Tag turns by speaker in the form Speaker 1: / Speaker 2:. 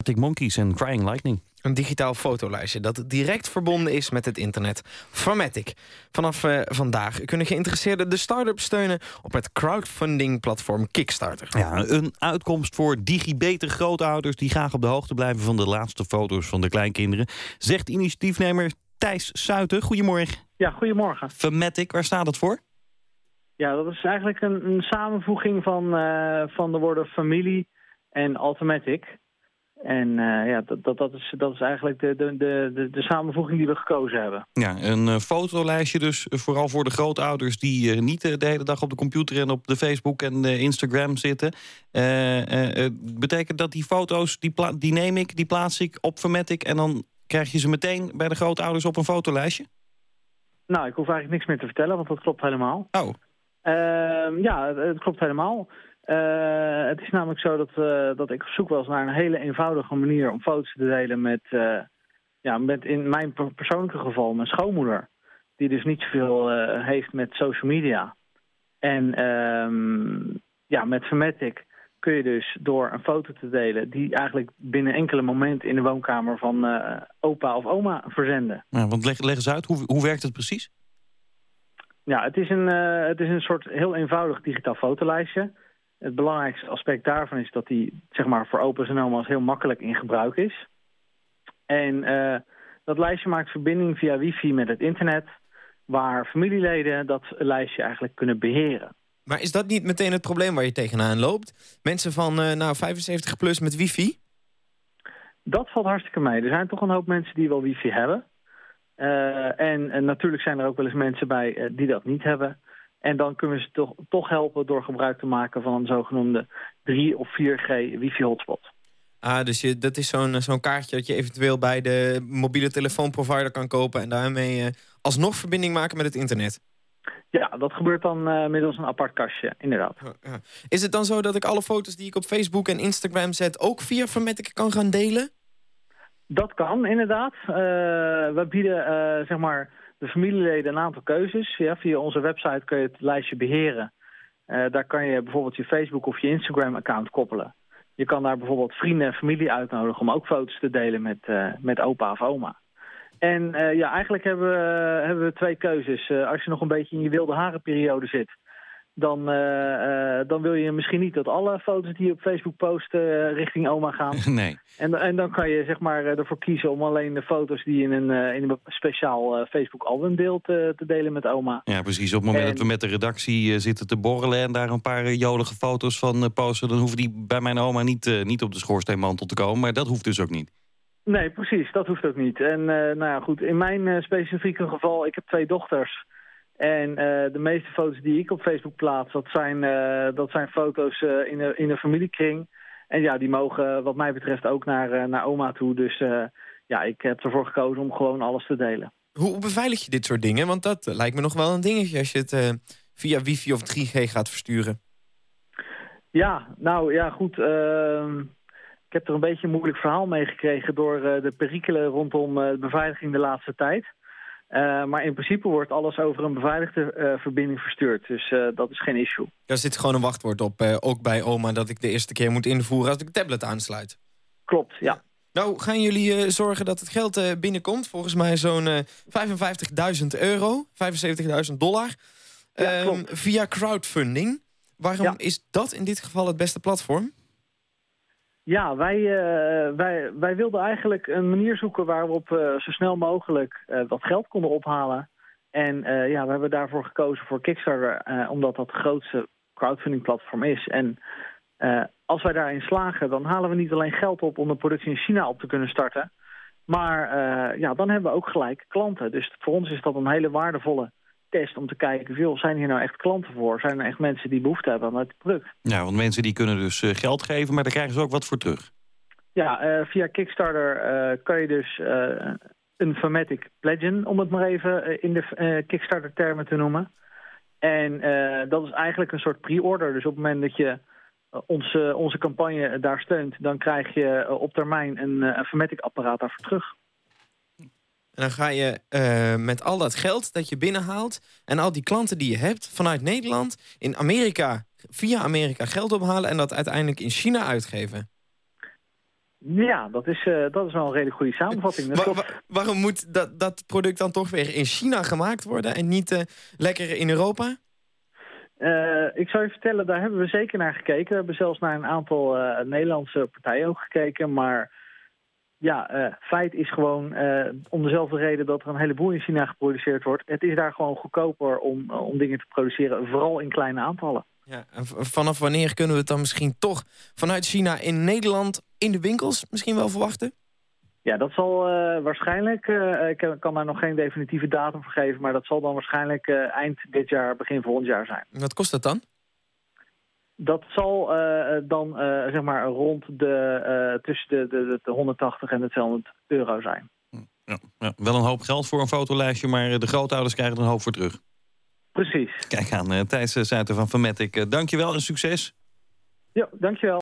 Speaker 1: Arctic Monkeys en Crying Lightning.
Speaker 2: Een digitaal fotolijstje dat direct verbonden is met het internet. Formatic. Vanaf vandaag kunnen geïnteresseerden de start-up steunen op het crowdfunding-platform Kickstarter.
Speaker 1: Ja, een uitkomst voor digibetere grootouders die graag op de hoogte blijven van de laatste foto's van de kleinkinderen, zegt initiatiefnemer Thijs Suiten. Goedemorgen.
Speaker 3: Ja, goedemorgen.
Speaker 1: Formatic, waar staat het voor?
Speaker 3: Ja, dat is eigenlijk een samenvoeging van de woorden familie en automatic. En dat is eigenlijk de samenvoeging die we gekozen hebben.
Speaker 1: Ja, een fotolijstje dus vooral voor de grootouders die niet de hele dag op de computer en op de Facebook en de Instagram zitten. Betekent dat die foto's, die neem ik, die plaats ik op Formatic en dan krijg je ze meteen bij de grootouders op een fotolijstje?
Speaker 3: Nou, ik hoef eigenlijk niks meer te vertellen, want dat klopt helemaal.
Speaker 1: Oh.
Speaker 3: Ja, het klopt helemaal. Het is namelijk zo dat ik op zoek was naar een hele eenvoudige manier om foto's te delen met in mijn persoonlijke geval mijn schoonmoeder. Die dus niet zoveel heeft met social media. En met Formatic kun je dus door een foto te delen die eigenlijk binnen enkele momenten in de woonkamer van opa of oma verzenden.
Speaker 1: Ja, want leg eens uit, hoe werkt het precies?
Speaker 3: Ja, het is een soort heel eenvoudig digitaal fotolijstje. Het belangrijkste aspect daarvan is dat die zeg maar voor opa's en oma's heel makkelijk in gebruik is. En dat lijstje maakt verbinding via wifi met het internet, waar familieleden dat lijstje eigenlijk kunnen beheren.
Speaker 2: Maar is dat niet meteen het probleem waar je tegenaan loopt? Mensen van 75 plus met wifi?
Speaker 3: Dat valt hartstikke mee. Er zijn toch een hoop mensen die wel wifi hebben. En natuurlijk zijn er ook wel eens mensen bij die dat niet hebben. En dan kunnen we ze toch helpen door gebruik te maken van een zogenoemde 3 of 4G wifi-hotspot.
Speaker 2: Ah, dus dat is zo'n kaartje dat je eventueel bij de mobiele telefoonprovider kan kopen en daarmee alsnog verbinding maken met het internet.
Speaker 3: Ja, dat gebeurt dan middels een apart kastje, inderdaad.
Speaker 2: Ja. Is het dan zo dat ik alle foto's die ik op Facebook en Instagram zet ook via Formatic kan gaan delen?
Speaker 3: Dat kan, inderdaad. We bieden de familieleden een aantal keuzes. Ja, via onze website kun je het lijstje beheren. Daar kan je bijvoorbeeld je Facebook of je Instagram-account koppelen. Je kan daar bijvoorbeeld vrienden en familie uitnodigen om ook foto's te delen met opa of oma. En eigenlijk hebben we 2 keuzes. Als je nog een beetje in je wilde harenperiode zit, dan wil je misschien niet dat alle foto's die je op Facebook post richting oma gaan.
Speaker 1: Nee.
Speaker 3: En dan kan je ervoor kiezen om alleen de foto's die je in een speciaal Facebook-album deelt te delen met oma.
Speaker 1: Ja, precies. Op het moment dat we met de redactie zitten te borrelen en daar een paar jolige foto's van posten, dan hoeven die bij mijn oma niet op de schoorsteenmantel te komen. Maar dat hoeft dus ook niet. Nee,
Speaker 3: precies. Dat hoeft ook niet. En goed, in mijn specifieke geval, ik heb 2 dochters. En de meeste foto's die ik op Facebook plaats, dat zijn foto's in de familiekring. En ja, die mogen wat mij betreft ook naar oma toe. Dus ik heb ervoor gekozen om gewoon alles te delen.
Speaker 2: Hoe beveilig je dit soort dingen? Want dat lijkt me nog wel een dingetje als je het via wifi of 3G gaat versturen.
Speaker 3: Ja, nou ja, goed. Ik heb er een beetje een moeilijk verhaal mee gekregen door de perikelen rondom de beveiliging de laatste tijd. Maar in principe wordt alles over een beveiligde verbinding verstuurd. Dus dat is geen issue.
Speaker 2: Daar zit gewoon een wachtwoord op, ook bij oma, dat ik de eerste keer moet invoeren als ik de tablet aansluit.
Speaker 3: Klopt, ja.
Speaker 2: Nou, gaan jullie zorgen dat het geld binnenkomt? Volgens mij zo'n €55.000, $75.000.
Speaker 3: Ja, klopt.
Speaker 2: Via crowdfunding. Waarom is dat in dit geval het beste platform?
Speaker 3: Ja, wij wilden eigenlijk een manier zoeken waarop we zo snel mogelijk wat geld konden ophalen. En we hebben daarvoor gekozen voor Kickstarter, omdat dat het grootste crowdfunding platform is. En als wij daarin slagen, dan halen we niet alleen geld op om de productie in China op te kunnen starten. Maar dan hebben we ook gelijk klanten. Dus voor ons is dat een hele waardevolle test om te kijken, zijn hier nou echt klanten voor? Zijn er echt mensen die behoefte hebben aan het product?
Speaker 1: Ja, want mensen die kunnen dus geld geven, maar daar krijgen ze ook wat voor terug. Ja,
Speaker 3: via Kickstarter kan je dus een Formatic pledgen, om het maar even in de Kickstarter-termen te noemen. En dat is eigenlijk een soort pre-order. Dus op het moment dat je onze campagne daar steunt, dan krijg je op termijn een Formatic-apparaat daarvoor terug.
Speaker 2: En dan ga je met al dat geld dat je binnenhaalt en al die klanten die je hebt vanuit Nederland in Amerika, via Amerika geld ophalen en dat uiteindelijk in China uitgeven.
Speaker 3: Ja, dat is wel een redelijk goede samenvatting. Dat klopt.
Speaker 2: Waarom moet dat product dan toch weer in China gemaakt worden en niet lekker in Europa?
Speaker 3: Ik zou je vertellen, daar hebben we zeker naar gekeken. We hebben zelfs naar een aantal Nederlandse partijen ook gekeken. Maar ja, feit is gewoon om dezelfde reden dat er een heleboel in China geproduceerd wordt. Het is daar gewoon goedkoper om dingen te produceren, vooral in kleine aantallen.
Speaker 2: Ja, en vanaf wanneer kunnen we het dan misschien toch vanuit China in Nederland in de winkels misschien wel verwachten?
Speaker 3: Ja, dat zal waarschijnlijk, ik kan daar nog geen definitieve datum voor geven, maar dat zal dan waarschijnlijk eind dit jaar, begin volgend jaar zijn.
Speaker 2: Wat kost dat dan?
Speaker 3: Dat zal dan zeg maar rond tussen de 180 en de 200 euro zijn.
Speaker 1: Ja, wel een hoop geld voor een fotolijstje, maar de grootouders krijgen er een hoop voor terug.
Speaker 3: Precies.
Speaker 1: Kijk aan, Thijs Zuijten van Fametic. Dankjewel en succes.
Speaker 3: Ja, dankjewel.